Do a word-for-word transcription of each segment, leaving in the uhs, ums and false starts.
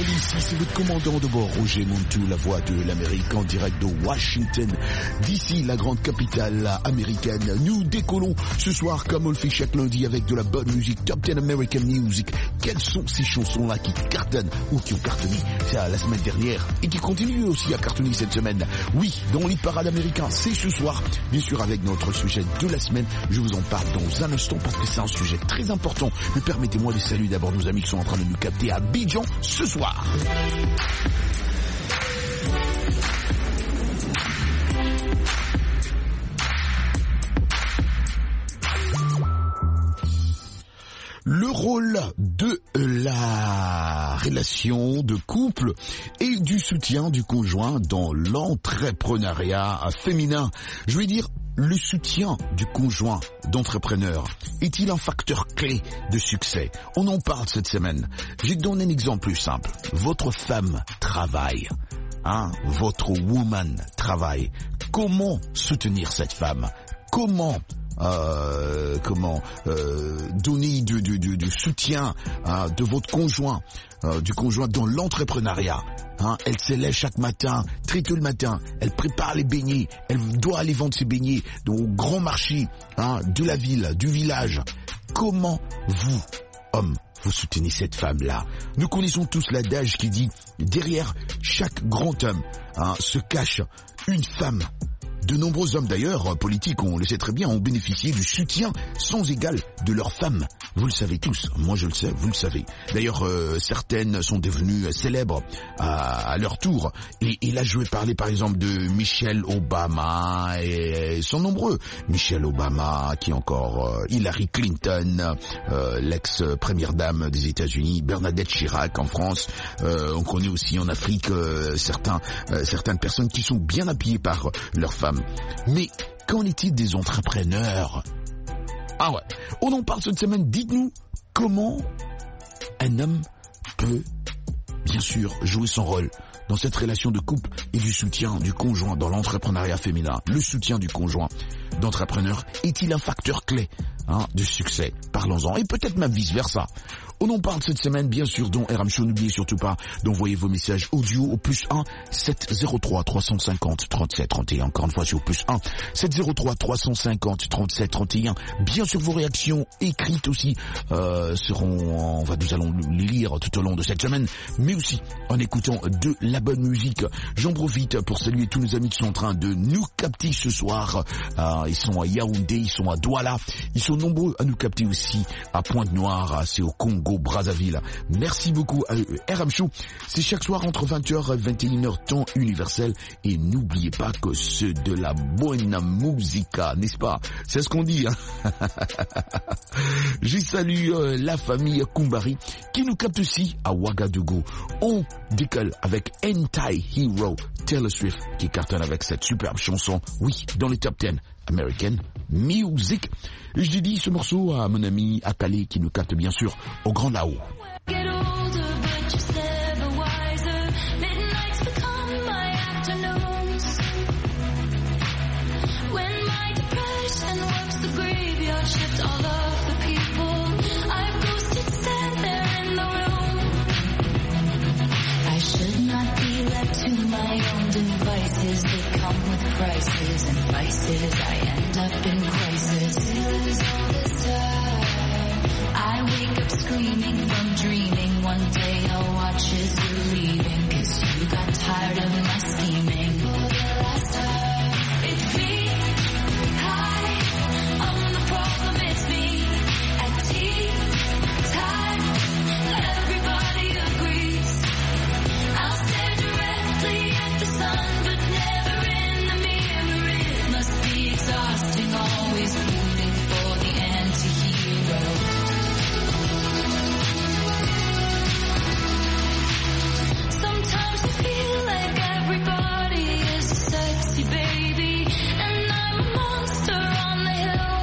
ici c'est votre commandant de bord, Roger Montou, la voix de l'Amérique en direct de Washington, d'ici la grande capitale américaine. Nous décollons ce soir comme on le fait chaque lundi avec de la bonne musique, Top dix American Music. Quelles sont ces chansons-là qui cartonnent ou qui ont cartonné ça, la semaine dernière et qui continuent aussi à cartonner cette semaine? Oui, dans les parades américains, c'est ce soir, bien sûr avec notre sujet de la semaine. Je vous en parle dans un instant parce que c'est un sujet très important. Mais permettez-moi de saluer d'abord nos amis qui sont en train de nous capter à Abidjan ce soir. Le rôle de la relation de couple et du soutien du conjoint dans l'entrepreneuriat féminin. Je veux dire, le soutien du conjoint d'entrepreneur est-il un facteur clé de succès? On en parle cette semaine. Je vais te donner un exemple plus simple. Votre femme travaille, hein? Votre woman travaille. Comment soutenir cette femme? Comment Euh, comment euh, donner du, du, du, du soutien hein, de votre conjoint, euh, du conjoint dans l'entrepreneuriat. Hein, elle se lève chaque matin, très tôt le matin, elle prépare les beignets, elle doit aller vendre ses beignets au grand marché hein, de la ville, du village. Comment vous, hommes, vous soutenez cette femme-là? Nous connaissons tous l'adage qui dit derrière chaque grand homme hein, se cache une femme. De nombreux hommes d'ailleurs, politiques, on le sait très bien, ont bénéficié du soutien sans égal de leurs femmes. Vous le savez tous, moi je le sais, vous le savez. D'ailleurs, euh, certaines sont devenues célèbres à, à leur tour. Et, et là, je vais parler par exemple de Michelle Obama, et, et sont nombreux. Michelle Obama, qui est encore euh, Hillary Clinton, euh, l'ex-première dame des États-Unis, Bernadette Chirac en France. Euh, on connaît aussi en Afrique euh, certains, euh, certaines personnes qui sont bien appuyées par leurs femmes. Mais qu'en est-il des entrepreneurs? Ah ouais, on en parle cette semaine. Dites-nous comment un homme peut, bien sûr, jouer son rôle dans cette relation de couple et du soutien du conjoint dans l'entrepreneuriat féminin. Le soutien du conjoint d'entrepreneur est-il un facteur clé hein, du succès? Parlons-en. Et peut-être même vice-versa. On en parle cette semaine, bien sûr, dans R M Show. N'oubliez surtout pas d'envoyer vos messages audio au plus un sept zéro trois trois cent cinquante trente-sept trente et un. Encore une fois, c'est au plus un sept zéro trois trois cent cinquante trente-sept trente et un. Bien sûr, vos réactions écrites aussi euh, seront, on va, nous allons les lire tout au long de cette semaine, mais aussi en écoutant de la bonne musique. J'en profite pour saluer tous nos amis qui sont en train de nous capter ce soir. Euh, ils sont à Yaoundé, ils sont à Douala, ils sont nombreux à nous capter aussi à Pointe-Noire, c'est au Congo Brazzaville. Merci beaucoup à R M Show. C'est chaque soir entre vingt heures et vingt et une heures temps universel. Et n'oubliez pas que c'est de la bonne musica, n'est-ce pas? C'est ce qu'on dit. Hein. Je salue euh, la famille Kumbari qui nous capte aussi à Ouagadougou. On décolle avec Anti-Hero, Taylor Swift qui cartonne avec cette superbe chanson. Oui, dans les top dix American Music. Et je dédie ce morceau à mon ami Akali qui nous capte bien sûr au Grand Lao. To my own devices, they come with prices and vices. I end up in crisis. All this time, I wake up screaming from dreaming. One day I'll watch as you're leaving, 'cause you got tired of my scheming. For the last time, it's me. Hi, I'm the problem. It's me. At tea time, everybody agrees. I'll stare directly at the sun, but never in the mirror. It must be exhausting, always rooting for the anti-hero. Sometimes I feel like everybody is a sexy baby, and I'm a monster on the hill.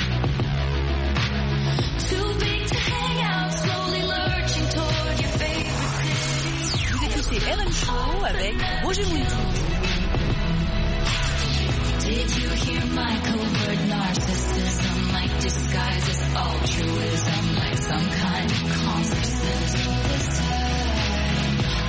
Too big to hang out, slowly lurching toward your favorite city. Vous écoutez R M Show avec Roger Montou. Did you hear my covert narcissism? Like disguise as altruism, like some kind of concert system. This time,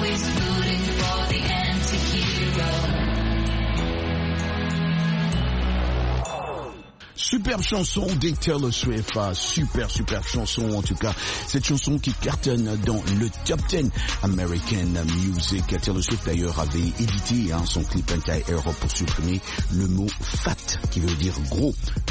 always rooting for the anti-hero. Superbe chanson des Taylor Swift, ah, super super chanson en tout cas, cette chanson qui cartonne dans le top dix American Music. Taylor Swift d'ailleurs avait édité hein, son clip Anti-Hero pour supprimer le mot fat qui veut dire gros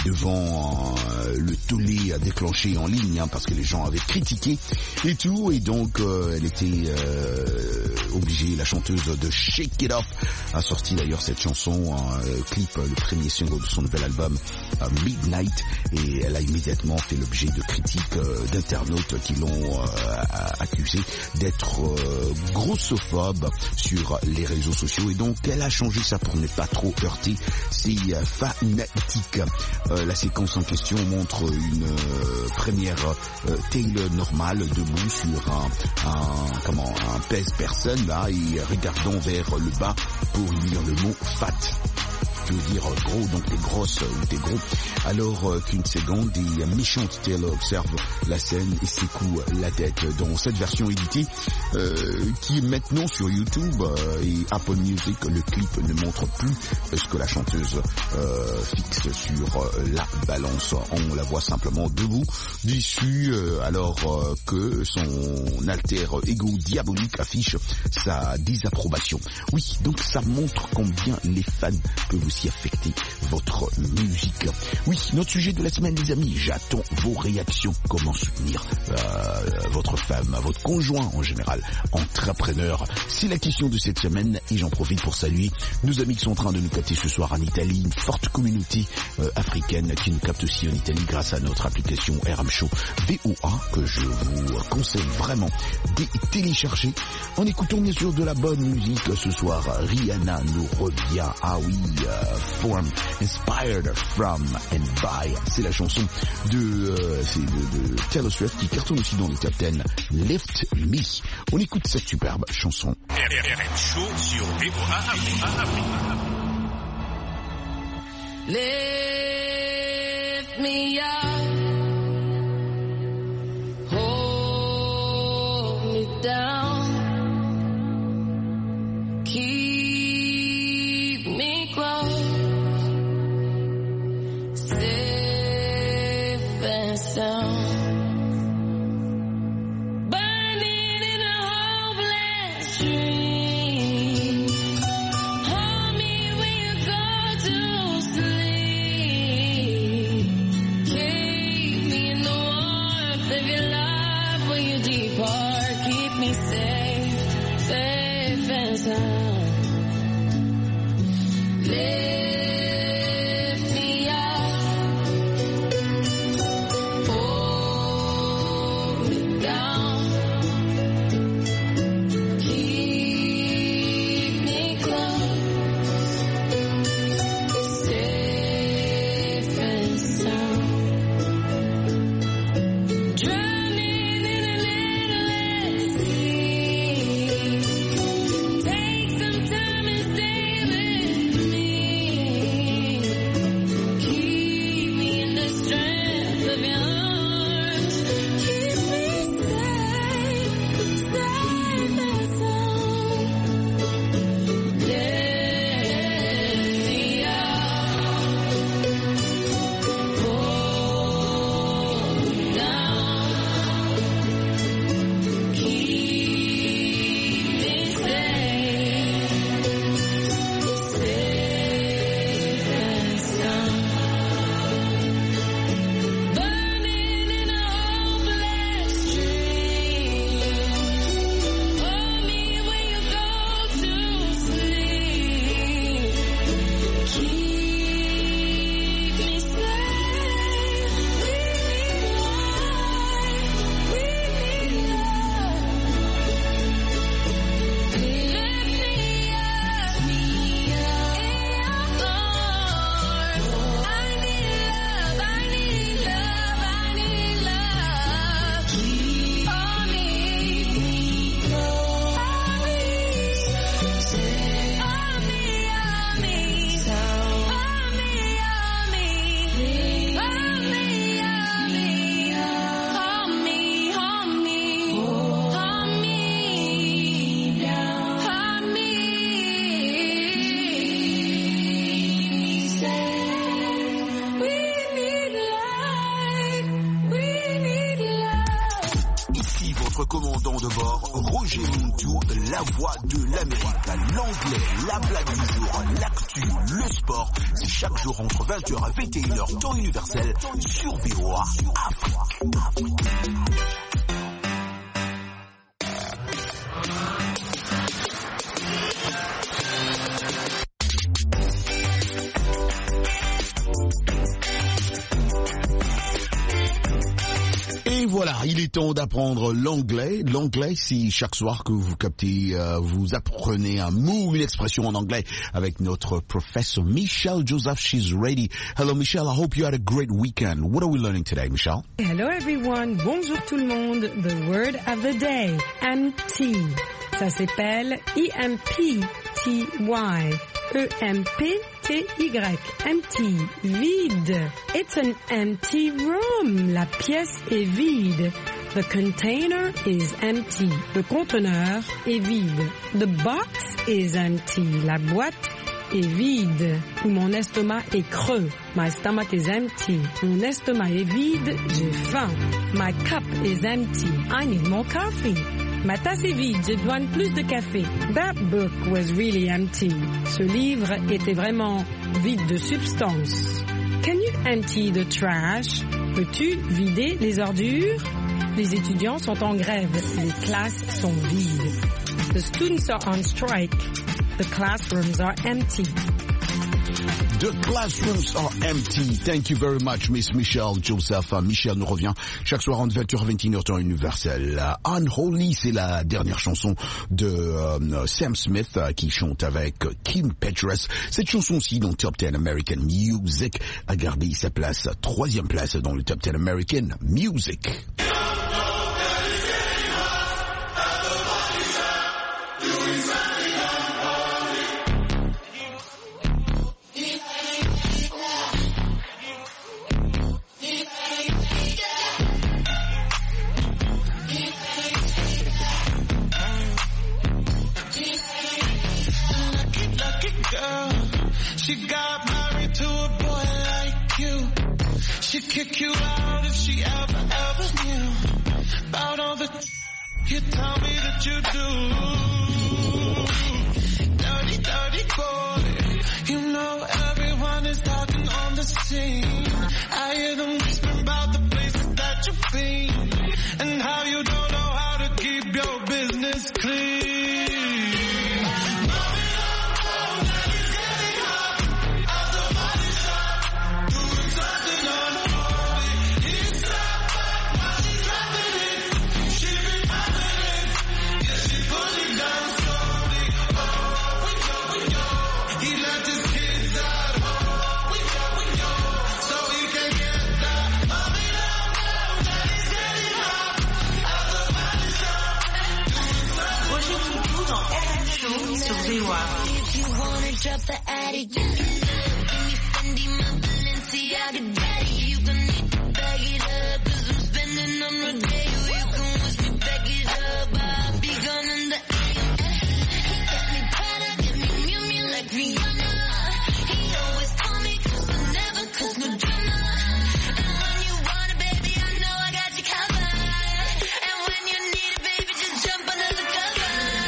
devant euh, le tollé déclenché en ligne hein, parce que les gens avaient critiqué et tout et donc euh, elle était euh, obligée, la chanteuse de Shake It Off a sorti d'ailleurs cette chanson en euh, clip, le premier single de son nouvel album euh, Midnight et elle a immédiatement fait l'objet de critiques euh, d'internautes qui l'ont euh, accusé d'être euh, grossophobe sur les réseaux sociaux et donc elle a changé ça pour ne pas trop heurter ses euh, fanatiques. Euh, la séquence en question montre une euh, première euh, Taylor normale debout sur un, un comment un pèse-personne là et regardant vers le bas pour lire le mot fat. Je veux dire gros, donc t'es grosse ou t'es gros. Alors euh, qu'une seconde, des méchantes Taylor observent la scène et secouent la tête. Dans cette version éditée, euh, qui est maintenant sur YouTube euh, et Apple Music, le clip ne montre plus ce que la chanteuse euh, fixe sur euh, la balance. On la voit simplement debout, déçue, euh, alors euh, que son alter ego diabolique affiche sa désapprobation. Oui, donc ça montre combien les fans peuvent aussi affecter votre musique. Oui, notre sujet de la semaine, les amis, j'attends vos réactions. Comment soutenir euh, votre femme, votre conjoint en général, entrepreneur. C'est la question de cette semaine et j'en profite pour saluer nos amis qui sont en train de nous capter ce soir en Italie, une forte communauté euh, africaine qui nous capte aussi en Italie grâce à notre application R M Show V O A que je vous conseille vraiment de télécharger. En écoutant bien sûr de la bonne musique ce soir, Rihanna nous revient. Ah oui, euh, Form, Inspired from and by. C'est la chanson de, euh, c'est de, de Taylor Swift qui cartonne aussi dans le top dix. Lift Me. On écoute cette superbe chanson. R M Show sur V O A Afrique. Lift me up, hold me down, keep me close, safe and sound. Burning in a hopeless dream, hold me when you go to sleep, keep me in the warmth of your love when you depart, keep me safe, safe and sound. Lift me up, hold me down, keep me close, safe and sound. Drowning in an endless sea, take some Roger Muntu, la voix de l'Amérique, l'anglais, la blague du jour, l'actu, le sport. C'est chaque jour entre vingt heures et vingt et une heures, temps universel, sur V O A Afrique. Voilà, il est temps d'apprendre l'anglais. L'anglais, c'est chaque soir que vous captez, euh, vous apprenez un mot, une expression en anglais avec notre professeur Michelle Joseph. She's ready. Hello, Michelle. I hope you had a great weekend. What are we learning today, Michelle? Hello, everyone. Bonjour tout le monde. The word of the day, empty. Ça s'appelle E M P T Y. E M P T Y. Empty. Vide. It's an empty room. La pièce est vide. The container is empty. Le conteneur est vide. The box is empty. La boîte est vide. Ou mon estomac est creux. My stomach is empty. Mon estomac est vide. J'ai faim. My cup is empty. I need more coffee. Ma tasse est vide, j'ai besoin de plus de café. That book was really empty. Ce livre était vraiment vide de substance. Can you empty the trash? Peux-tu vider les ordures? Les étudiants sont en grève. Les classes sont vides. The students are on strike. The classrooms are empty. The classrooms are empty. Thank you very much, Miss Michelle Joseph. Michelle nous revient chaque soir en vingt heures vingt et une heures temps universel. Unholy, c'est la dernière chanson de euh, Sam Smith euh, qui chante avec Kim Petras. Cette chanson-ci dans le Top dix American Music a gardé sa place, troisième place dans le Top dix American Music. She got married to a boy like you. She'd kick you out if she ever, ever knew about all the t- you tell me that you do. Dirty, dirty boy. You know everyone is talking on the scene. I hear them whispering about the places that you've been and how you don't know how to keep your business clean. If you wanna drop the attic, you can do it. Give me Fendi, my Balenciaga daddy. You gon' need to bag it up, cause I'm spending on Rodeo. You can wish me back it up, I'll be gone in the A M. Get me Prada, get me Miu Miu like Rihanna. He always call me cause I never cause no drama. And when you want it, baby, I know I got you covered. And when you need it, baby, just jump under the cover.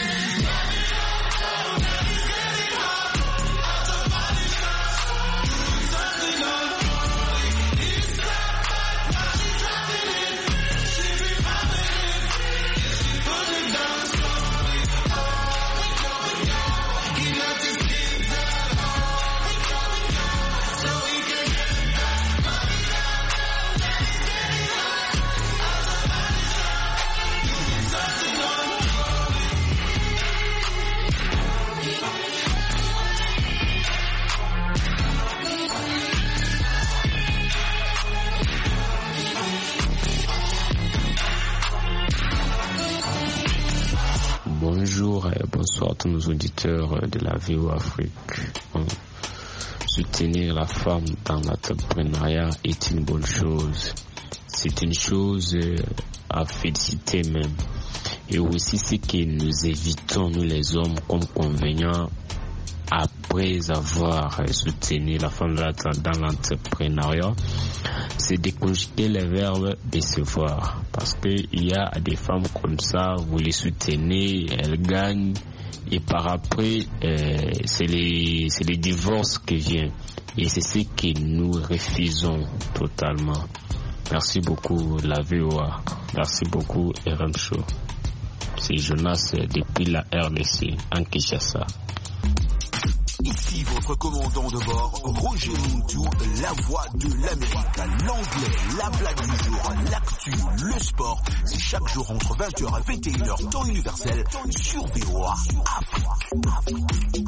Bonjour et bonsoir à tous nos auditeurs de la V O A Afrique. Soutenir la femme dans l'entrepreneuriat est une bonne chose. C'est une chose à féliciter même. Et aussi ce que nous évitons, nous les hommes, comme convénients, à après avoir soutenu la femme dans l'entrepreneuriat, c'est de conjuguer le verbe décevoir. Parce qu'il y a des femmes comme ça, vous les soutenez, elles gagnent, et par après, euh, c'est les, c'est les divorces qui viennent. Et c'est ce que nous refusons totalement. Merci beaucoup, la V O A. Merci beaucoup, R M Show. C'est Jonas depuis la R D C, en Kinshasa. Ici votre commandant de bord, Roger Muntu, la voix de l'Amérique, l'anglais, la blague du jour, l'actu, le sport. C'est chaque jour entre vingt heures et vingt et une heures, temps universel, sur V O A Afrique.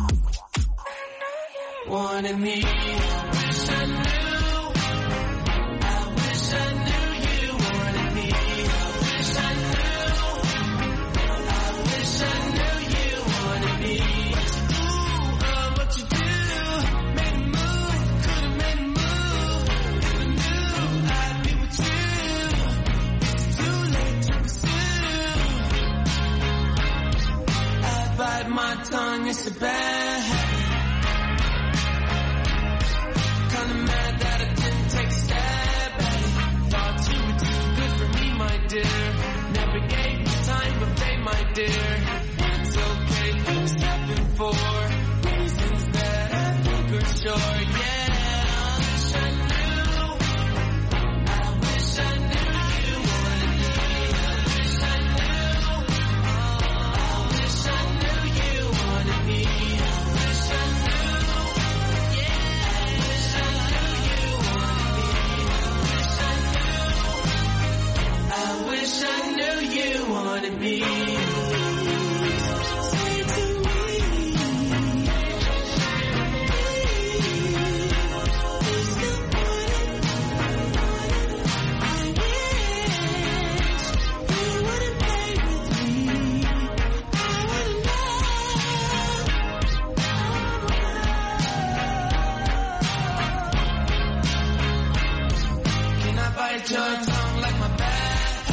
Wanted me, I wish I knew, I wish I knew you wanted me, I wish I knew, I wish I knew you wanted me. Ooh, uh, what you do, made me move, could've made me move, never knew I'd be with you, it's too late to pursue. I bite my tongue, it's a bad habit. Kinda mad that I didn't take a stab at it. Thought you were too good for me, my dear. Never gave you time, but babe, my dear, it's okay. I'm stepping for reasons that I think are sure. Yeah, I wish I knew. I wish I knew you wanted me. I wish I knew. I wish I knew you wanted me. I wish I knew. I wish I knew you wanted me. Say to me, please don't want it. I wish you wouldn't play with me. I wouldn't love. Can I bite your tongue like my back?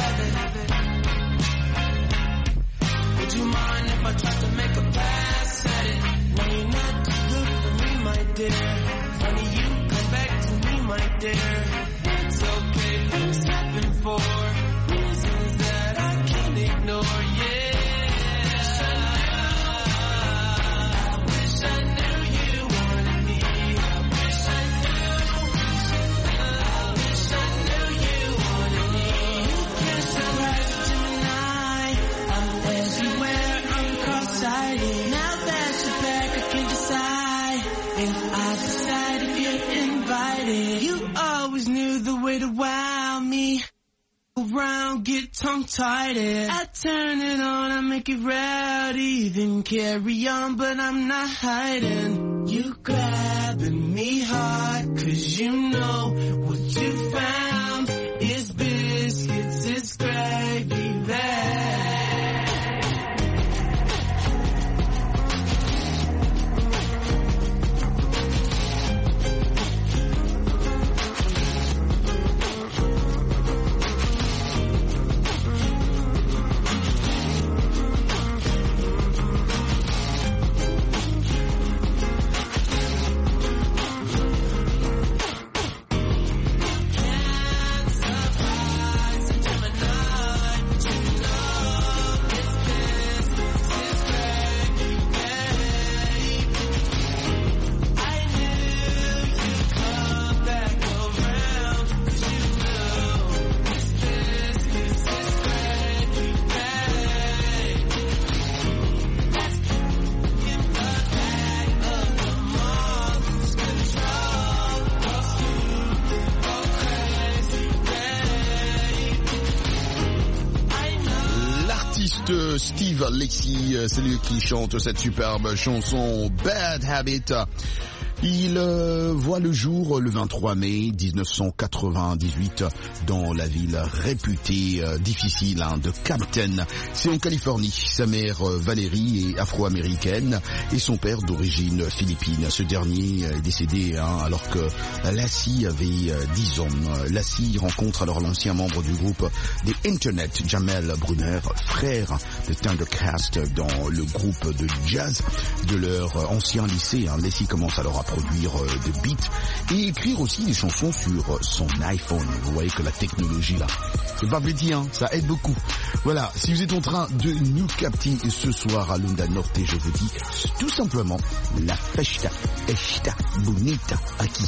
Would you mind if I tried to make a pass at it? No, you're not too good for me, my dear. Funny you come back to me, my dear. It's okay, I'm stepping for reasons that I can't ignore, yeah. I wish I knew you wanted me. I wish I knew. I wish I knew you wanted me. You can't surprise Gemini. I'm everywhere, I'm cross-sighted. Now that you're back, I can decide if I decide if you're invited. You always knew the way to wow me. Around, get tongue-tied. I turn it on, I make it rowdy. Then carry on, but I'm not hiding. You grabbing me hard, cause you know what you found is biscuits, it's gravy there. Steve Lacy, c'est lui qui chante cette superbe chanson Bad Habit. Il euh, voit le jour le vingt-trois mai mille neuf cent quatre-vingt-dix-huit dans la ville réputée euh, difficile hein, de Compton. C'est en Californie. Sa mère euh, Valérie est afro-américaine et son père d'origine philippine. Ce dernier est décédé hein, alors que Lassie avait euh, dix ans. Lassie rencontre alors l'ancien membre du groupe des Internet, Jamel Brunner, frère The Thundercast dans le groupe de jazz de leur ancien lycée. Hein. Leslie commence alors à produire euh, des beats et écrire aussi des chansons sur son iPhone. Vous voyez que la technologie là, c'est pas petit, hein, ça aide beaucoup. Voilà, si vous êtes en train de nous capter ce soir à Lunda Norte, je vous dis tout simplement la festa, esta bonita aquí.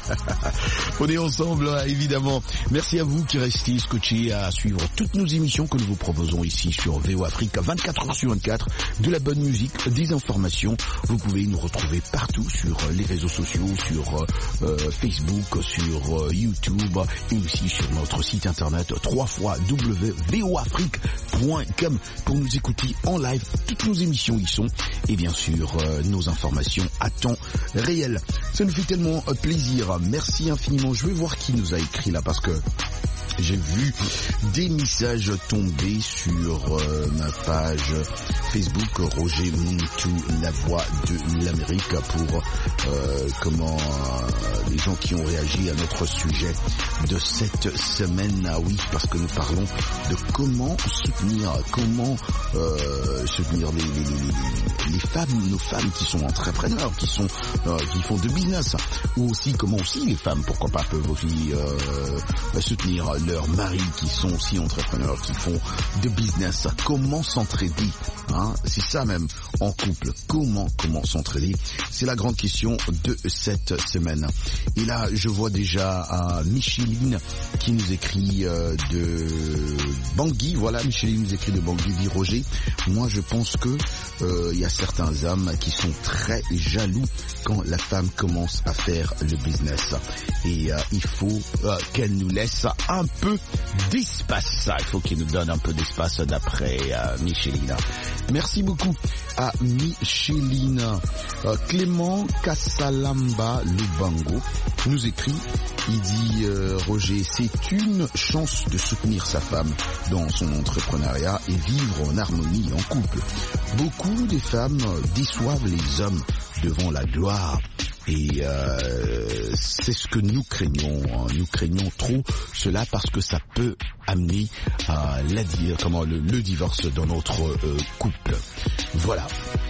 On est ensemble, évidemment. Merci à vous qui restez scotchés à suivre toutes nos émissions que nous vous proposons ici sur V O Afrique, vingt-quatre heures sur vingt-quatre, de la bonne musique, des informations. Vous pouvez nous retrouver partout sur les réseaux sociaux, sur euh, Facebook, sur euh, YouTube et aussi sur notre site internet trois fois w v o afrique point com pour nous écouter en live. Toutes nos émissions y sont et bien sûr euh, nos informations à temps réel. Ça nous fait tellement euh, plaisir. Merci infiniment. Je vais voir qui nous a écrit là parce que j'ai vu des messages tomber sur euh, ma page Facebook Roger Muntu, la voix de l'Amérique, pour euh, comment euh, les gens qui ont réagi à notre sujet de cette semaine. Ah oui, parce que nous parlons de comment soutenir, comment euh, soutenir les, les, les, les femmes, nos femmes qui sont entrepreneurs, qui sont euh, qui font de business, ou aussi comment aussi les femmes, pourquoi pas, peuvent aussi euh, soutenir leurs maris qui sont aussi entrepreneurs, qui font de business. Comment s'entraider, hein? C'est ça même en couple. Comment comment s'entraider? C'est la grande question de cette semaine. Et là, je vois déjà à Micheline qui nous écrit euh, de Bangui. Voilà, Micheline nous écrit de Bangui, dit Roger. Moi, je pense que euh, il y a certains hommes qui sont très jaloux quand la femme commence à faire le business. Et euh, il faut euh, qu'elle nous laisse un peu d'espace. Il faut qu'il nous donne un peu d'espace d'après euh, Micheline. Merci beaucoup à Micheline. Euh, Clément Kassalamba Lubango nous écrit, il dit euh, Roger, c'est une chance de soutenir sa femme dans son entrepreneuriat et vivre en harmonie en couple. Beaucoup des femmes déçoivent les hommes devant la gloire. Et euh, c'est ce que nous craignons. Nous craignons trop cela parce que ça peut amener à la dire comment le, le divorce dans notre euh, couple. Voilà.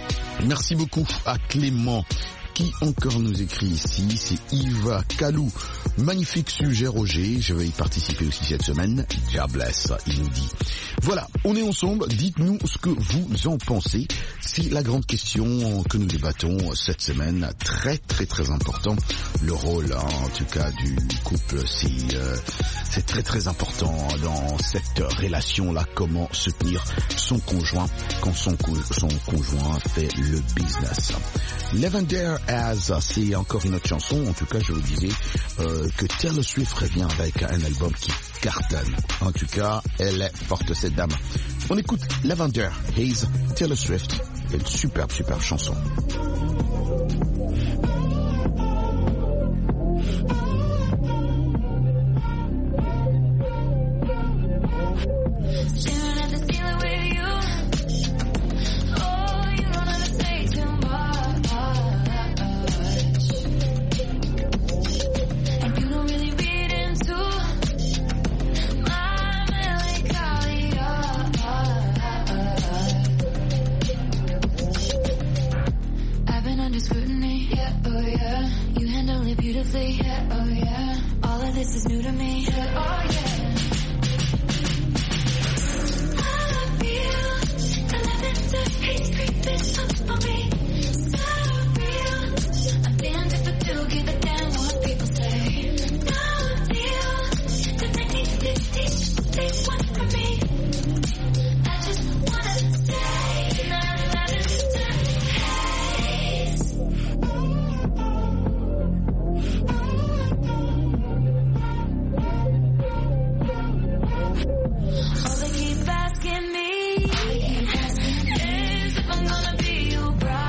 Merci beaucoup à Clément. Qui encore nous écrit ici? C'est Yves Kalou. Magnifique sujet, Roger. Je vais y participer aussi cette semaine. God bless, il nous dit. Voilà, on est ensemble. Dites-nous ce que vous en pensez. C'est la grande question que nous débattons cette semaine. Très, très, très important. Le rôle, hein, en tout cas, du couple, c'est, euh, c'est très, très important dans cette relation-là. Comment soutenir son conjoint quand son, co- son conjoint fait le business. Lavender As, c'est encore une autre chanson. En tout cas, je vous disais euh, que Taylor Swift revient avec un album qui cartonne. En tout cas, elle est forte, cette dame. On écoute Lavender Haze, Taylor Swift. Une superbe, superbe chanson. All they keep asking me is if I'm gonna be your bride.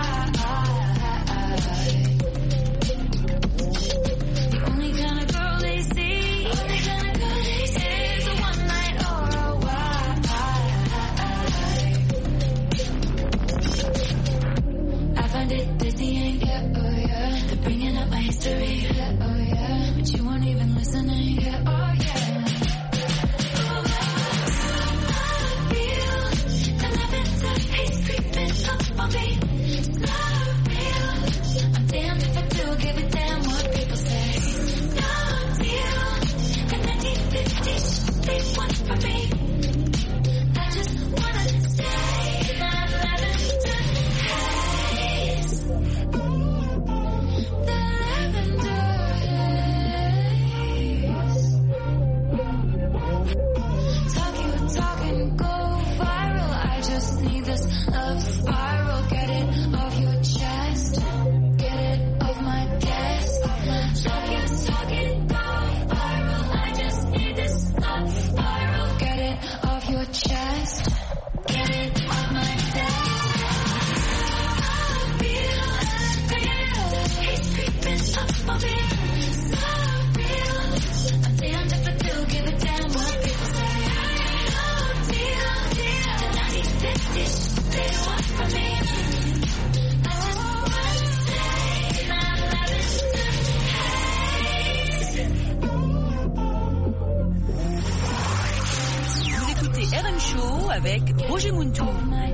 avec Roger Muntou.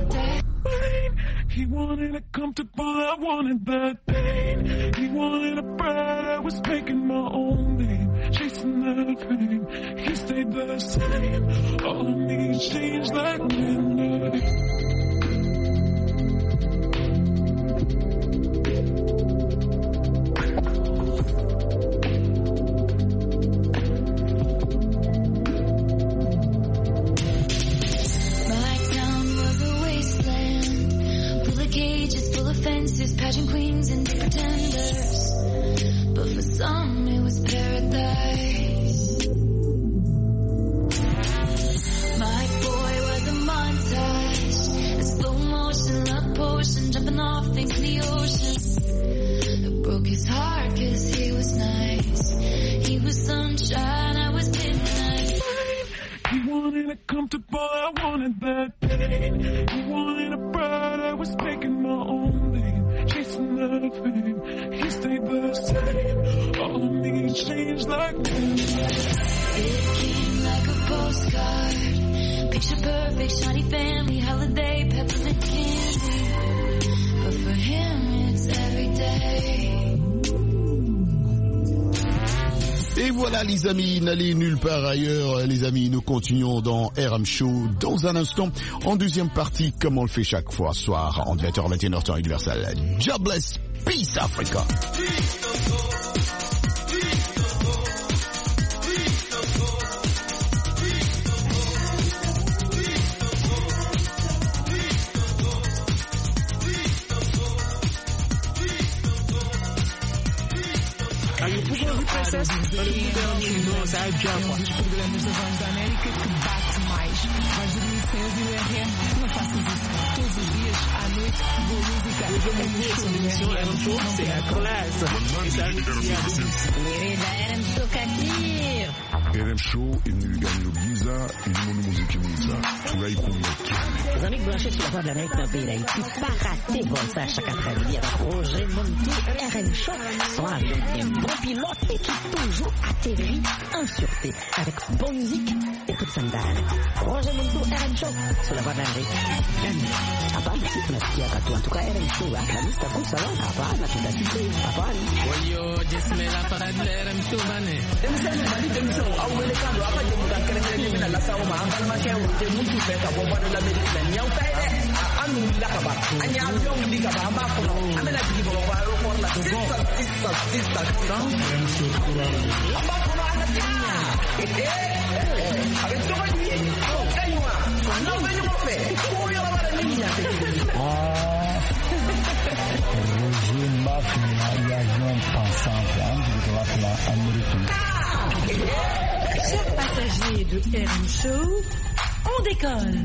He wanted it comfortable, I wanted that pain. He wanted a bride, I was making my own name, chasing that fame. He stayed the same, all of me changed like midnight. Pageant queens and pretenders, but for some it was paradise. My boy was a montage, a slow motion love potion, jumping off things in the ocean. It broke his heart cause he was nice. He was sunshine, I was midnight. He wanted it comfortable, I wanted that pain. He wanted a bride, I was making my own name, chasing that fame. He stayed the same, all of me changed like midnight. It came like a postcard, picture perfect, shiny family, holiday, peppermint candy. But for him it's every day. Et voilà les amis, n'allez nulle part ailleurs les amis, nous continuons dans R M Show dans un instant, en deuxième partie, comme on le fait chaque fois soir, en vingt heures vingt et une heures temps universel. Jobless, Peace Africa. Princess, olha o governo nos adianta. Os programas da Voz da América que bate mais. Vais dormir sem ouvir o R M? Não faças isso. Todos os dias, à noite, boa música. Eu vou ouvir essa emissão, é um show, c'est la classe. Querida, R M Show aqui. R M Show, ele ganhou Giza, ele mandou música Giza. Tugai Kumaki. Les amis branchés sur la Voix de l'Amérique dans le pays d'Haïti, pas rater Volta chaque après-midi avec Roger Muntou, R M Show, soit avec un bon pilote et qui toujours atterrit en sûreté avec bonne musique et toute sandale. Roger Muntou, R M Show, sur la Voix de l'Amérique. Hapana, si tunasikia katu, en tout cas R M Show, akamista kusawa, hapana, tutasisi, hapana. Oyo, jismela para de R M Show, bane. Emisana, mali demisão, ao melecano, apa de mudar kere-kere na lasaw ma, angkal ma kaya ulte muito peka, boba de la America, nyau tayo, anu nila ka ba? Anya yung hindi ka ba? Ama ko no, ame na di ba ba ro for la tubo. Sista, sista, sista. Ama ko no anak niya. Eh, eh. Avec toi ni, kayo ah. Ano ba yung mo fe? Ko yo la para niya. Ah. Roger Mafia, il y a un ensemble, hein, je dois appeler américain. Chers passagers de R M Show, on décolle.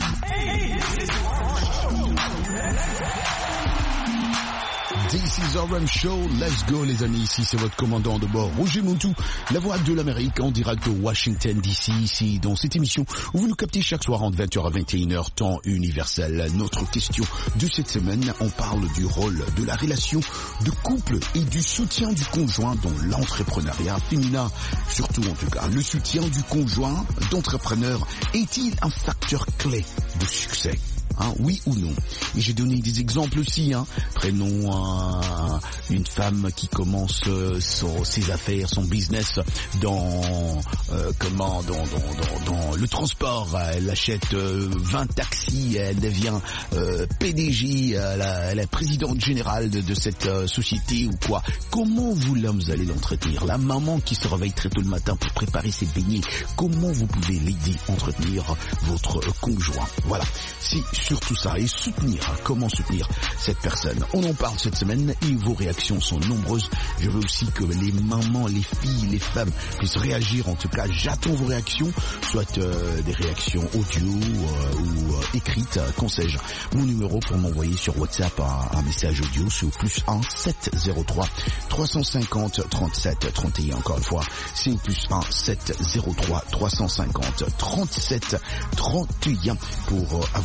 This is R M Show, let's go les amis, ici c'est votre commandant de bord, Roger Muntou, la voix de l'Amérique en direct de Washington D C, ici dans cette émission où vous nous captez chaque soir entre vingt heures à vingt et une heures temps universel. Notre question de cette semaine, on parle du rôle de la relation de couple et du soutien du conjoint dans l'entrepreneuriat féminin, surtout en tout cas, le soutien du conjoint d'entrepreneur est-il un facteur clé de succès? Hein, oui ou non? Et j'ai donné des exemples aussi. Hein. Prenons euh, une femme qui commence euh, son, ses affaires, son business dans euh, comment dans, dans, dans, dans le transport. Elle achète euh, vingt taxis, elle devient euh, P D G, euh, la, la présidente générale de, de cette euh, société ou quoi. Comment vous là vous allez l'entretenir? La maman qui se réveille très tôt le matin pour préparer ses beignets. Comment vous pouvez l'aider à entretenir votre euh, conjoint? Voilà. Si surtout ça et soutenir, comment soutenir cette personne. On en parle cette semaine et vos réactions sont nombreuses. Je veux aussi que les mamans, les filles, les femmes puissent réagir. En tout cas, j'attends vos réactions, soit euh, des réactions audio euh, ou euh, écrites, euh, qu'on sais-je. Mon numéro pour m'envoyer sur WhatsApp un, un message audio, c'est au plus un sept zéro trois trois cent cinquante trente-sept trente et un. Encore une fois, c'est au plus un sept zéro trois trois cent cinquante trente-sept trente et un pour euh, avoir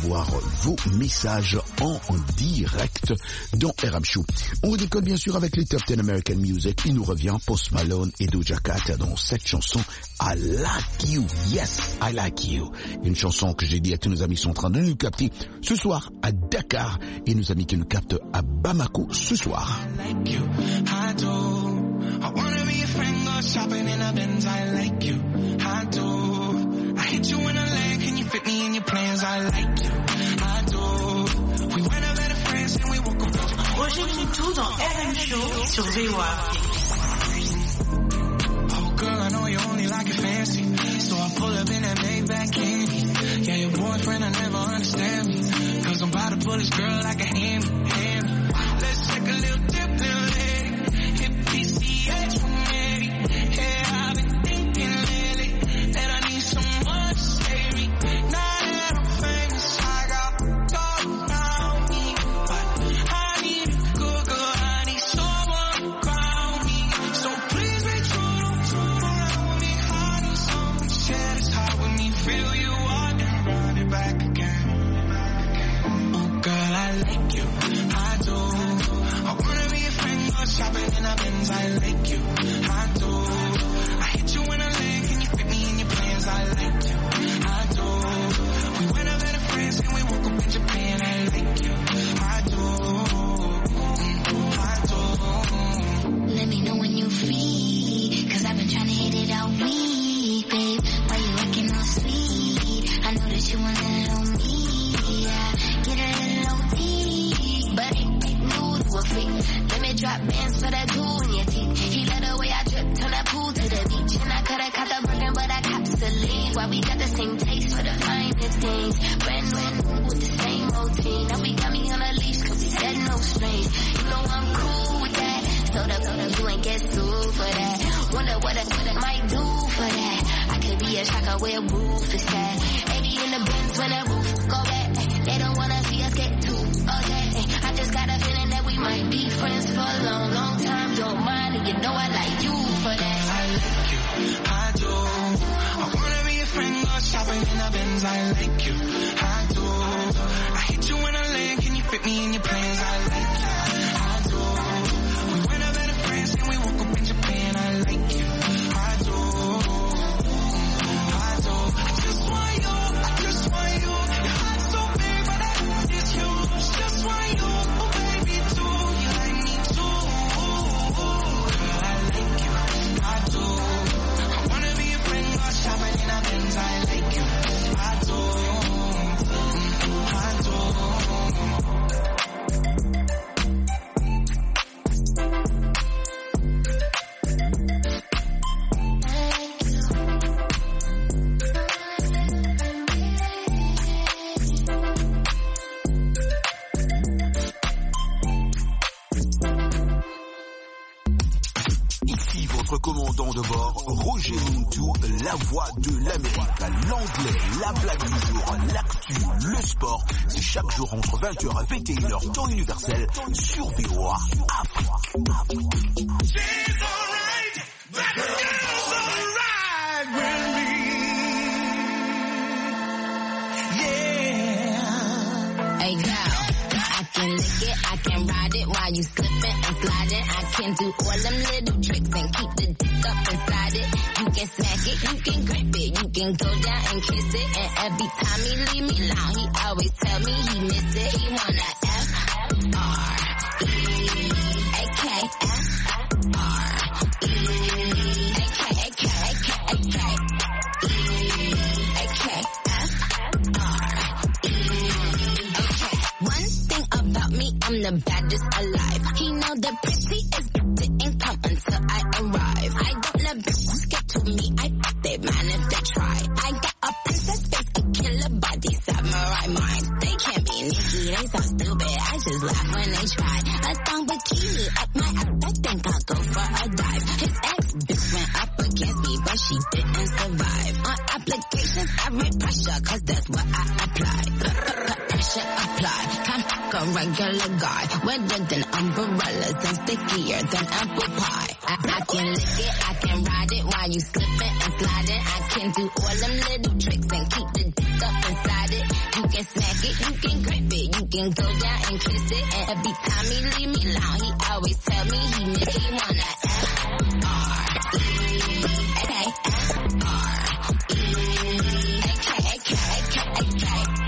vos messages en direct dans R M Show. On redécolle bien sûr avec les Top dix American Music. Il nous revient Post Malone et Doja Cat dans cette chanson I Like You. Yes, I Like You. Une chanson que j'ai dit à tous nos amis qui sont en train de nous capter ce soir à Dakar et nos amis qui nous captent à Bamako ce soir. I like you, I do. I wanna be a friend, go shopping in a Benz. I like you, I do. I hit you in a leg, can you fit me in your plans? I like you, I do. We went out better friends and we woke up. Roger Moutou dans R M Show sur V O A. Oh girl, I know you only like it fancy, so I pull up in that Maybach candy. Yeah, your boyfriend, I never understand me, cause I'm about to pull this girl like a hammy, hammy. Let's take a little dip, little lady. Hit P C H for me. Yeah, I've been thinking lately that I need someone to save me. Now that I'm famous, I got gold around me, but I need a good girl, I need someone to ground me. So please be true, don't fool around with me. I need someone to share this heart with me, fill you up and run it back again. Oh girl, I like you, I do. I wanna be a friend, go shopping in a Benz. I like you, I do. I hit you in a leg, can you fit me in your plans? I like you, I do. We went out better friends and we woke up in Japan. I like you, I do, I do. Let me know when you free, cause I've been trying to hit it all week, babe. Why you acting all sweet? I know that you want a little me, yeah. Get a little O T, but it ain't new to a freak. Let me drop bands for that tool in your teeth. He let the way I drip, turn that pool to the beach. And I coulda caught the Birkin, but I copped Celine. Why we got the same taste for the finest things. Brand new with the same routine. Now we got me on a leash, cause we said no strings. You know I'm cool with that. So the, so the, you ain't get sued for that. Wonder what I, what I might do for that. I could be a shocker where roof is at. Maybe in the Benz when the roof go back. They don't wanna see us get too okay. I just got a feeling that we might be friends for a long, long time. Don't mind it, you know I like you for that. I like you, I do. I wanna be a friend, go shopping in a Benz. I like you, I do. I hit you in a leg, can you fit me in your plans? I like you, I do. We went out better friends and we woke up in Japan. I like you, I do, I do. I just want you, I just want you. Your heart's so big, but that heart is huge. Just want you, oh baby, too. You like me too. Girl, I like you, I do. I wanna be a friend, go shopping in a Benz. I like you, I do, I do. Ici votre commandant de bord, Roger Moutou, la voix de l'Amérique, l'anglais, la blague du jour, l'actu, le sport. C'est chaque jour entre vingt heures et vingt et une heures, temps universel, sur V O A Afrique. Hey girl, I can lick it, I can ride it while you slipping and sliding. I can do all them little tricks and keep the dick up inside it. You can smack it, you can grip it, you can go down and kiss it. And every time he leave me alone, he always tell me he miss it. He wanna F R E A K F R E A K A K A K A K A K F R E. Okay, one thing about me, I'm the baddest alive. He know the prettiest didn't come until I arrive. I don't let bitches get to me, I they man if they try. I got a princess face, a killer body, samurai mind. They can't be Nikki, they so stupid, I just laugh when they try. A thong bikini up my ass, I think I'll go for a dive. His ex bitch went up against me, but she didn't survive. On applications, I rate pressure, cause that's what I apply. Pressure apply, can't fuck a regular guy. Wetter than umbrella. umbrellas. I'm stickier than apple pie. I, I can lick it, I can ride it while you slipping and sliding. I can do all them little tricks and keep the dick up inside it. You can smack it, you can grip it, you can go down and kiss it. And every time he leave me alone, he always tell me he miss he wanna F R E A K F R E A K A K A K A K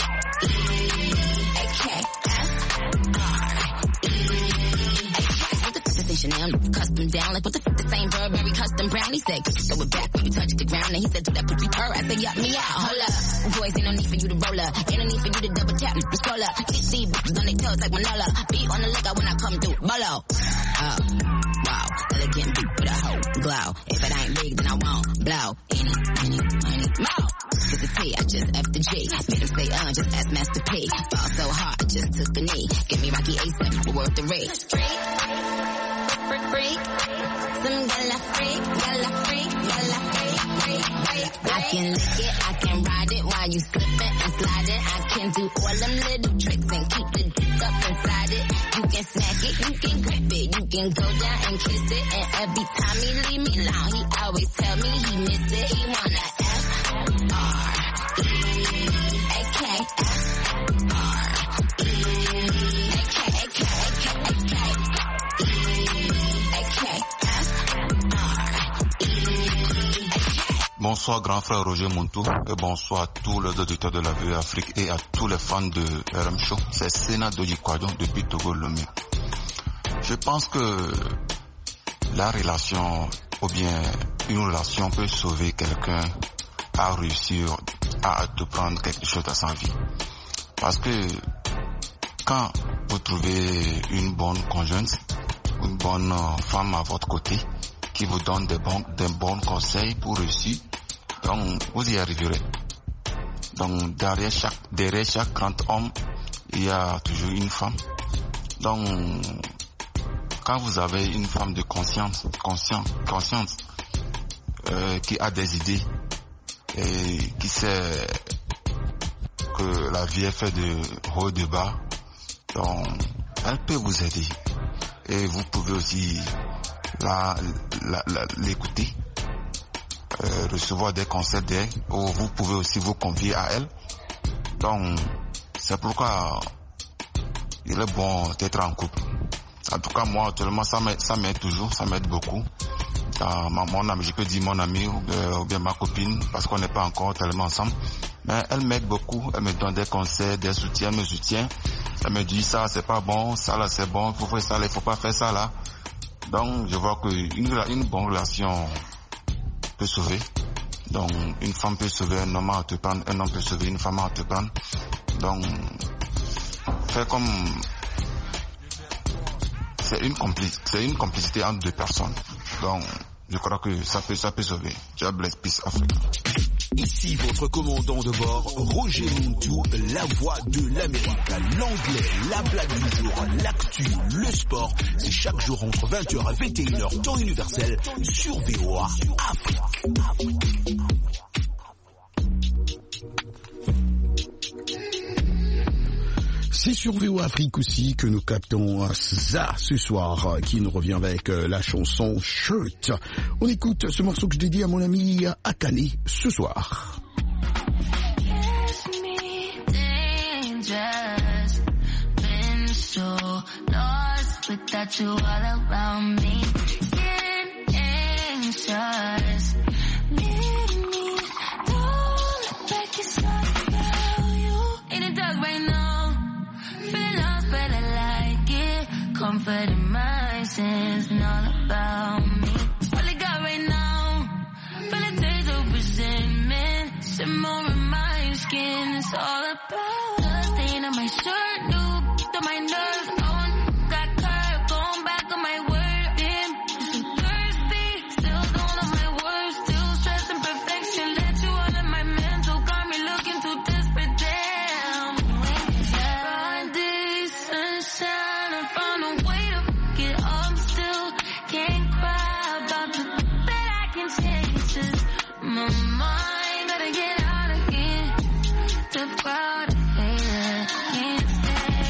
A K F R E A K. What the fuck is this Chanel? Custom down, like what the fuck the same Burberry custom brown? He said, could you throw it back when you touch the ground? And he said, do that put you purr? I said, yup me out, hold up. Boys, ain't no need for you to roll up. Ain't no need for you to double tap and scroll up. Keep these bitches on their toes like Manola. Be on the lookout when I come through, bolo. Oh, wow, elegant beat with a whole glow. If it ain't big, then I won't blow. Any, any, any, more. Cause it's T, I just F the G. Made him say, uh, just ask Master P. Fall so hard, I just took a knee. Give me Rocky A$AP, we're worth the race. Freak, freak, freak. Some gala freak, gala freak, gala freak, freak, freak. I can lick it, I can ride it while you slipping and sliding. I can do all them little tricks and keep the dick up inside it. You can smack it, you can grip it, you can go down and kiss it. And every time he leave me alone, he always tell me he miss it. He wanna F R E A K F R E A K A K A K A K F R E A K. Bonsoir grand frère Roger Montou et bonsoir à tous les auditeurs de la V O A Afrique et à tous les fans de R M Show. C'est Sénat Doji Kwadjon depuis Togo Lomé. Je pense que la relation ou bien une relation peut sauver quelqu'un à réussir à entreprendre quelque chose dans sa vie. Parce que quand vous trouvez une bonne conjointe, une bonne femme à votre côté qui vous donne des bons, des bons conseils pour réussir, donc vous y arriverez. Donc derrière chaque, derrière chaque grand homme, il y a toujours une femme. Donc quand vous avez une femme de conscience, consciente, consciente euh, qui a des idées et qui sait que la vie est faite de haut et de bas, donc elle peut vous aider. Et vous pouvez aussi la, la, la, l'écouter, euh, recevoir des conseils d'elle, ou vous pouvez aussi vous confier à elle. Donc c'est pourquoi il est bon d'être en couple. En tout cas, moi, actuellement, ça m'aide, ça m'aide toujours, ça m'aide beaucoup. Dans ma, mon ami, je peux dire mon ami ou, euh, ou bien ma copine, parce qu'on n'est pas encore tellement ensemble. Mais elle m'aide beaucoup, elle me donne des conseils, des soutiens, elle me soutient. Elle me dit ça, c'est pas bon, ça là, c'est bon, il faut faire ça là, il faut pas faire ça là. Donc, je vois qu'une une bonne relation peut sauver. Donc, une femme peut sauver un homme à entreprendre, un homme peut sauver une femme à entreprendre. Donc, faire comme... C'est une, compli- c'est une complicité entre deux personnes. Donc, je crois que ça peut, ça peut sauver. God bless, peace, Africa. Ici votre commandant de bord, Roger Montou, la voix de l'Amérique. L'anglais, la blague du jour, l'actu, le sport. C'est chaque jour entre vingt heures et vingt et une heures, temps universel, sur V O A Afrique. C'est sur V O A Afrique aussi que nous captons ça ce soir, qui nous revient avec la chanson Shirt. On écoute ce morceau que je dédie à mon ami Akane ce soir. Comfort in my sins and all about me. All I got right now, feel a taste of resentment. Simmer in my skin, it's all about blood stain on my shirt, new to my nerves. On got curved, going back on my word. Damn, so thirsty, still going on my words, still stressing perfection. Let you all in my mental, got me looking too desperate. Damn, Friday sunshine, I found a way to get up still. Can't cry about the that I can change. Just my mind gotta get out of here. The crowd of haters can't stay.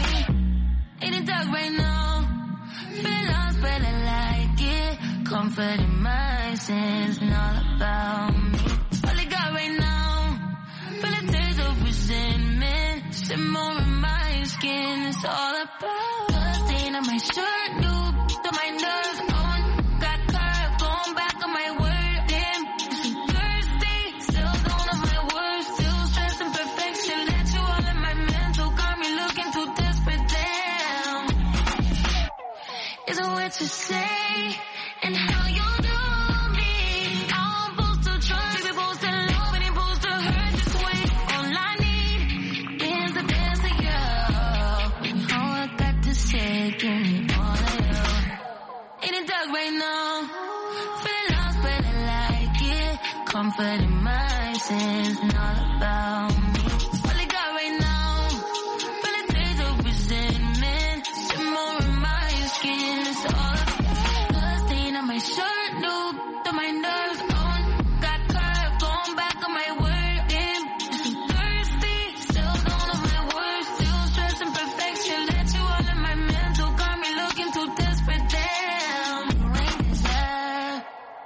comforting my sins and all about me. All I got right now, feeling days of resentment, simmering my skin. It's all about the stain on my shirt, new to my nerves on. Got curved, going back on my word. Damn, I'm thirsty, still don't know my words, still stressing perfection. Let you all in my mental, got me looking too desperate. Damn, isn't what to say and how you do me. I'm supposed to trust, we supposed to love, and supposed to hurt this way. All I need is the best of you. All I got to say, give me all of you. In the dark right now, feeling lost, but I like it. Comforting my sins and all about me. All I got right now, feeling days of resentment, simmering my skin. It's all my shirt, new to my nerves on. Got curved, going back on my word. Damn, I'm thirsty, still don't know my words, still stressing perfection. Let you all in my mental, got me looking too desperate. Damn, you ain't deserve.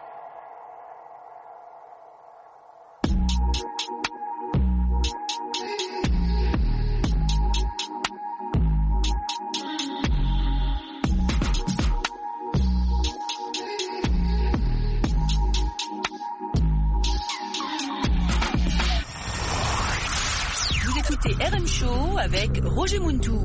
Écoutez R M Show avec Roger Muntu.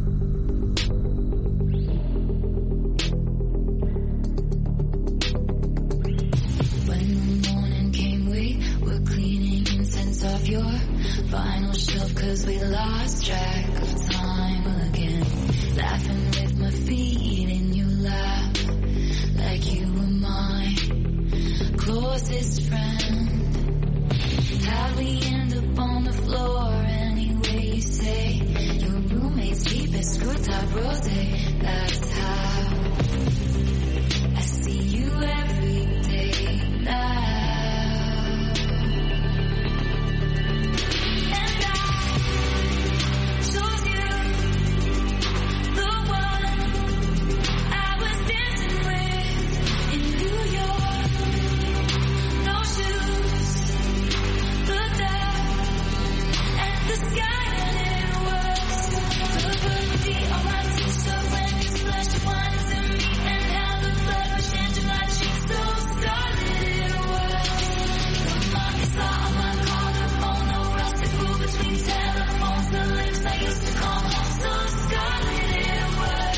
When the morning came, we were cleaning incense off your vinyl shelf, cause we lost track of time again. Laughing with my feet in your lap, like you were my closest friend. How'd we end up on the floor anyway, you say? Your roommate's deepest screw top rose, that's how I see you every day now. And I chose you, the one I was dancing with in New York. No shoes, the dark and the sky, and it was the burgundy on my t-shirt when you splashed wine to me, and how the blood rushed into my cheeks, so scarlet it was. The market saw on my collarbone, no rusted food between telephones, the lips I used to call home, so scarlet it was.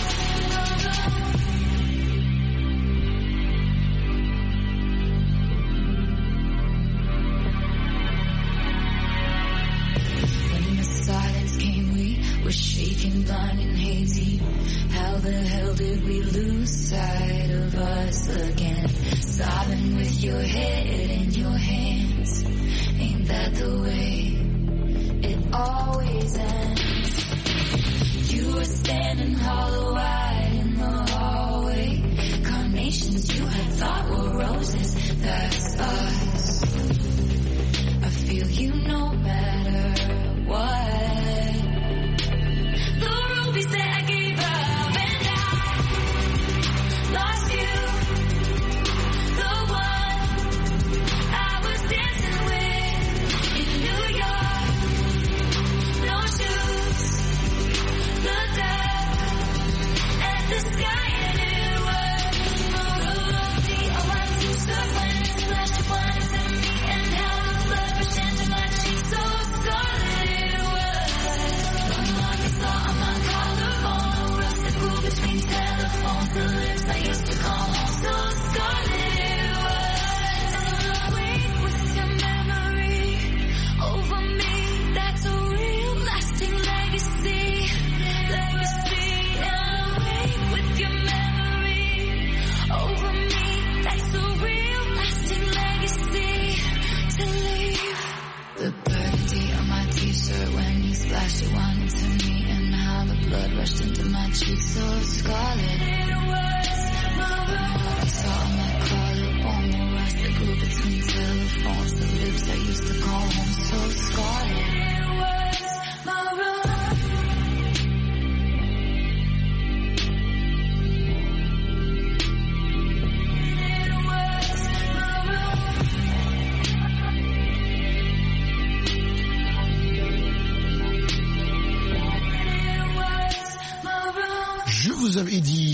When the silence came, we were shaking, blind and hazy. How the hell did we lose sight of us again? Sobbing with your head in your hands. Ain't that the way it always ends? You were standing hollow-eyed in the hallway. Carnations you had thought were roses, that's us. I feel you no matter what. The rubies that I gave up, and I lost you, the one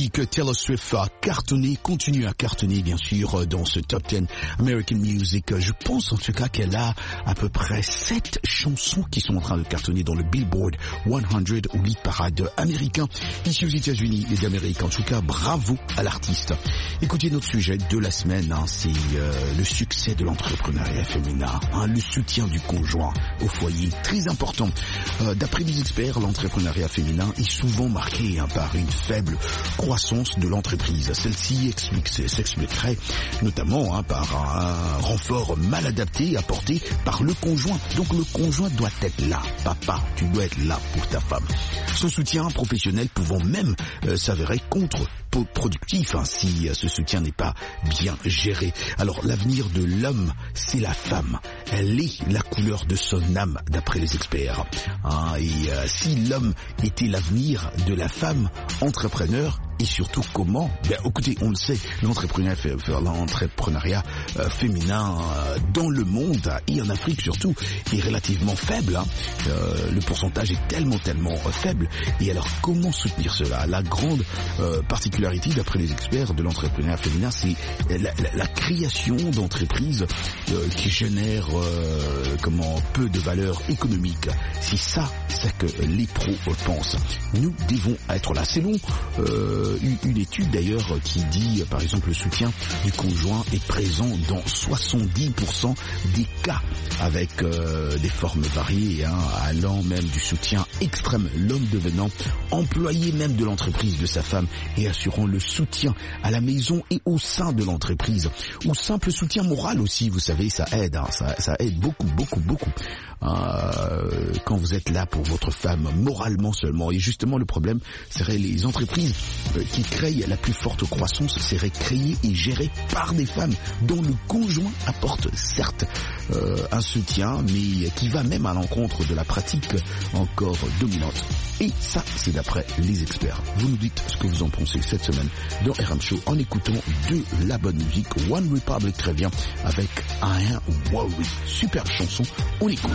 que Taylor Swift a cartonné, continue à cartonner bien sûr dans ce top dix American Music. Je pense en tout cas qu'elle a à peu près sept chansons qui sont en train de cartonner dans le Billboard cent ou hit parade américain ici aux États-Unis et d'Amérique. En tout cas, bravo à l'artiste. Écoutez, notre sujet de la semaine, hein, c'est euh, le succès de l'entrepreneuriat féminin, hein, le soutien du conjoint au foyer, très important. Euh, d'après les experts, l'entrepreneuriat féminin est souvent marqué hein, par une faible croissance de l'entreprise. Celle-ci explique, s'expliquerait notamment hein, par un renfort mal adapté apporté par le conjoint. Donc le conjoint doit être là. Papa, tu dois être là pour ta femme. Ce soutien professionnel pouvant même euh, s'avérer contre-productif hein, si euh, ce soutien n'est pas bien géré. Alors l'avenir de l'homme, c'est la femme. Elle est la couleur de son âme, d'après les experts. Hein, et euh, si l'homme était l'avenir de la femme entrepreneur, et surtout comment? Ben, écoutez, on le sait, l'entrepreneuriat, l'entrepreneuriat euh, féminin euh, dans le monde et en Afrique surtout est relativement faible. Hein. Euh, le pourcentage est tellement, tellement euh, faible. Et alors, comment soutenir cela? La grande euh, particularité, d'après les experts de l'entrepreneuriat féminin, c'est la, la, la création d'entreprises euh, qui génèrent euh, comment peu de valeur économique. C'est ça, c'est que les pros pensent. Nous devons être là. C'est long. Euh, Une étude d'ailleurs qui dit, par exemple, le soutien du conjoint est présent dans soixante-dix pour cent des cas, avec euh, des formes variées, hein, allant même du soutien extrême, l'homme devenant employé même de l'entreprise de sa femme et assurant le soutien à la maison et au sein de l'entreprise, ou simple soutien moral aussi, vous savez, ça aide, hein, ça, ça aide beaucoup, beaucoup, beaucoup. Euh, quand vous êtes là pour votre femme, moralement seulement. Et justement, le problème serait les entreprises euh, qui créent la plus forte croissance seraient créées et gérées par des femmes dont le conjoint apporte certes euh, un soutien, mais qui va même à l'encontre de la pratique encore dominante. Et ça, c'est d'après les experts. Vous nous dites ce que vous en pensez cette semaine dans R M Show en écoutant de la bonne musique. One Republic, très bien, avec I Am Worried. Super chanson, on écoute.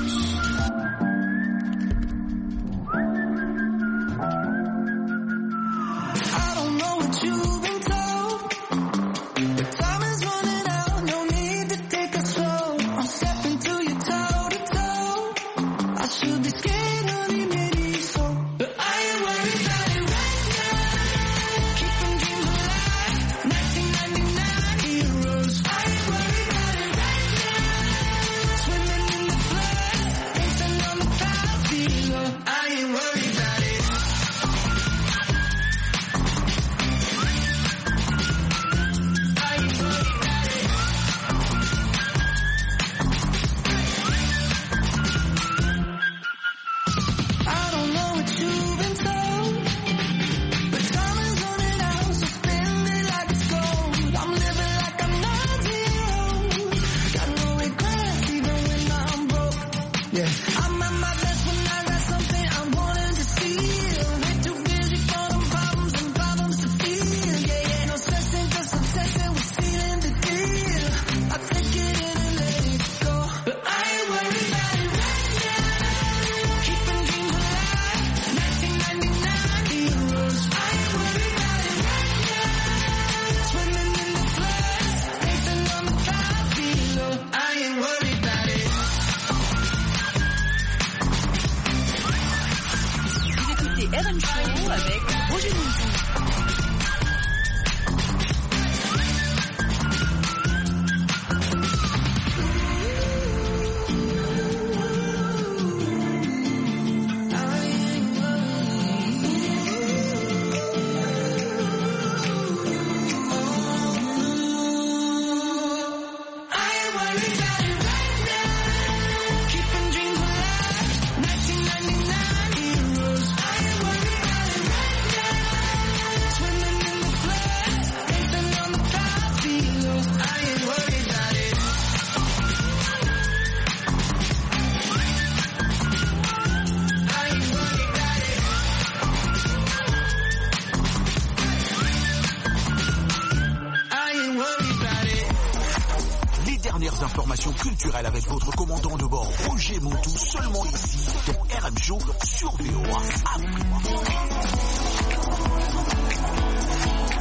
Information culturelle avec votre commandant de bord Roger Montou, seulement ici dans R M Show sur V O A.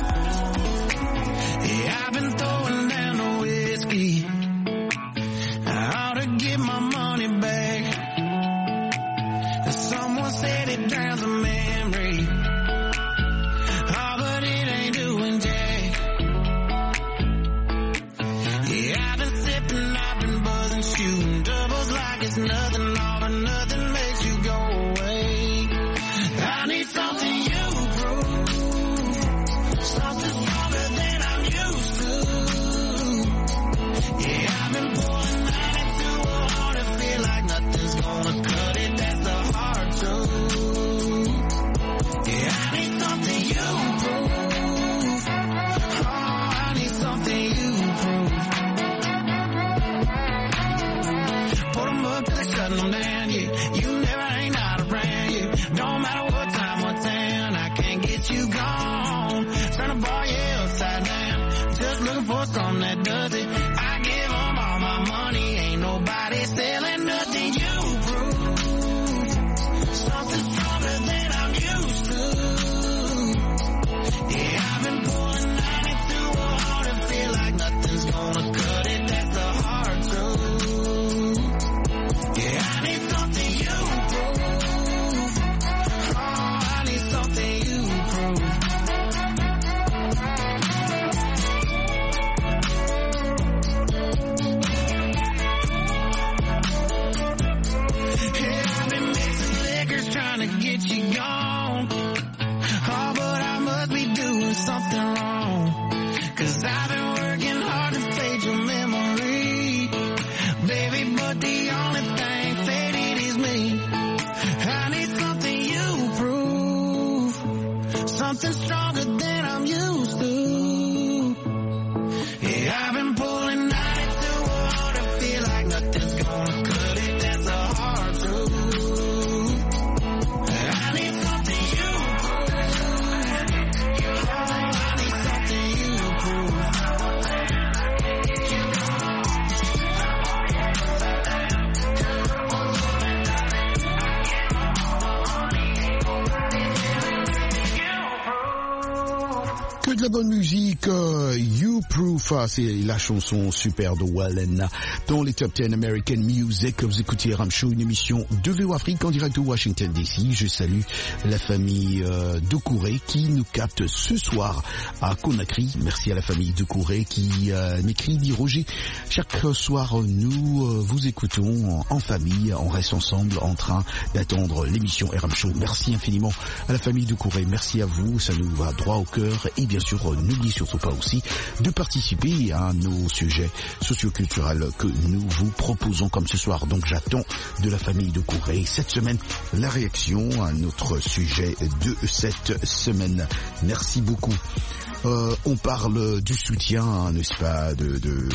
looking for something that does it. I give them all my money, ain't nobody selling nothing. You prove something stronger than I'm used to. Yeah, I've been pulling ninety through a heart and feel like nothing's gonna cut it. That's the hard truth. Yeah, I need something you prove. Oh, I need something you prove. Yeah, I've been mixing liquors trying to get you gone. Oh, but I must be doing something wrong. Cause I've been working hard to fade your memory. Baby, but the only thing faded is me. I need something you prove. Something stronger than I'm used to. Yeah, I've been pulling ninety to a heart. I feel like nothing's gonna cut it. That's a hard truth. I need something you prove. Oh, I need something you prove. Que de la bonne musique, euh, You Proof, ah, c'est la chanson super de Wallen dans les Top dix American Music. Vous écoutez Ram Show, une émission de V O Afrique en direct de Washington D C. Je salue la famille euh, Doucouré qui nous capte ce soir à Conakry. Merci à la famille Doucouré qui euh, m'écrit, dit Roger, chaque soir nous euh, vous écoutons en, en famille, on reste ensemble en train d'attendre l'émission Ram Show. Merci infiniment à la famille Doucouré, merci à vous, ça nous va droit au cœur. Et bien sûr, n'oubliez surtout pas aussi de participer à nos sujets socioculturels que nous vous proposons comme ce soir. Donc j'attends de la famille de Corée cette semaine la réaction à notre sujet de cette semaine. Merci beaucoup. Euh, on parle du soutien, n'est-ce pas, de, de,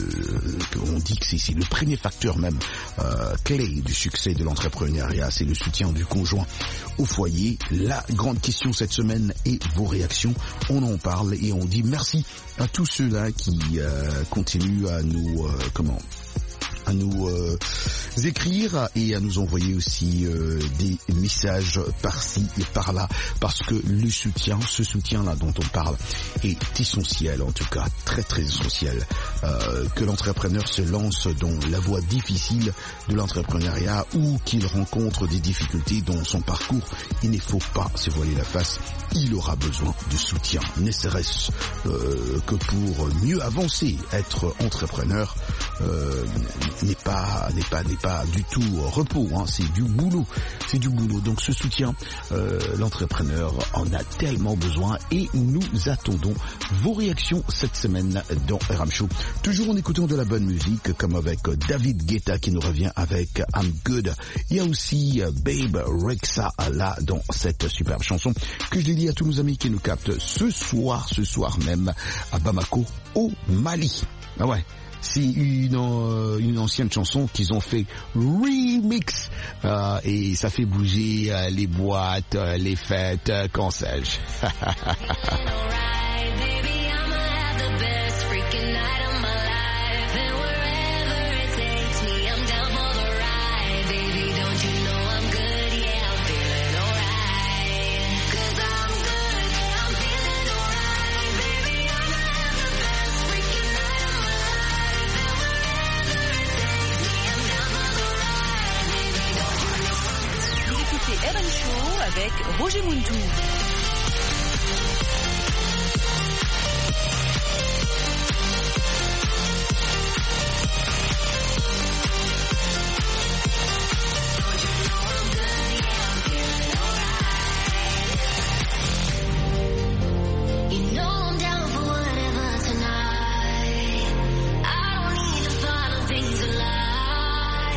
on dit que c'est, c'est le premier facteur même euh, clé du succès de l'entrepreneuriat, c'est le soutien du conjoint au foyer. La grande question cette semaine est vos réactions. On en parle et on dit merci à tous ceux-là qui euh, continuent à nous, euh, comment à nous euh, écrire et à nous envoyer aussi euh, des messages par-ci et par-là, parce que le soutien, ce soutien-là dont on parle est essentiel, en tout cas très très essentiel, euh, que l'entrepreneur se lance dans la voie difficile de l'entrepreneuriat ou qu'il rencontre des difficultés dans son parcours, il ne faut pas se voiler la face, il aura besoin de soutien, ne serait-ce euh, que pour mieux avancer. Être entrepreneur euh, n'est pas n'est pas n'est pas du tout repos, hein, c'est du boulot, c'est du boulot. Donc ce soutien, euh, l'entrepreneur en a tellement besoin et nous attendons vos réactions cette semaine dans Ram Show. Toujours en écoutant de la bonne musique, comme avec David Guetta qui nous revient avec I'm Good. Il y a aussi Babe Rexha là dans cette superbe chanson que je dédie à tous nos amis qui nous captent ce soir, ce soir même à Bamako au Mali. Ah ouais. C'est une, euh, une ancienne chanson qu'ils ont fait remix euh, et ça fait bouger euh, les boîtes, euh, les fêtes, euh, quand sais-je. R M Show avec Roger Muntou.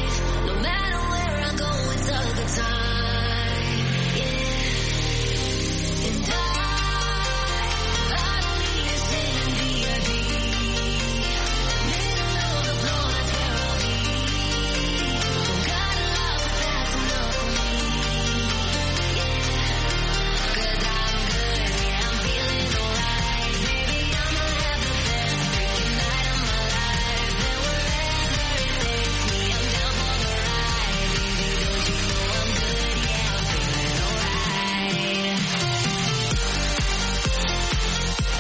Time, yeah.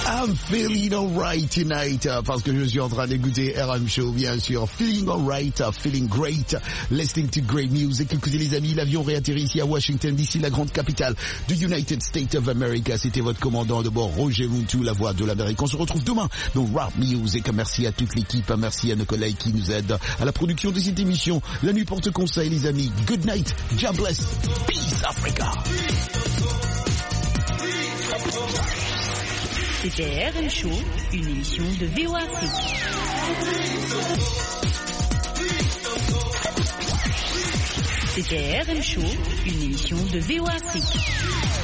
I'm feeling alright tonight, parce que je suis en train d'écouter R M Show, bien sûr. Feeling alright, feeling great, listening to great music. Écoutez les amis, l'avion réatterrit ici à Washington D C, la grande capitale du United States of America. C'était votre commandant de bord, Roger Muntu, la voix de l'Amérique. On se retrouve demain dans Rap Music. Merci à toute l'équipe, merci à nos collègues qui nous aident à la production de cette émission. La nuit porte conseil, les amis. Good night, God bless, peace Africa. C'était R M Show, une émission de V O A Afrique. C'était R M Show, une émission de V O A Afrique.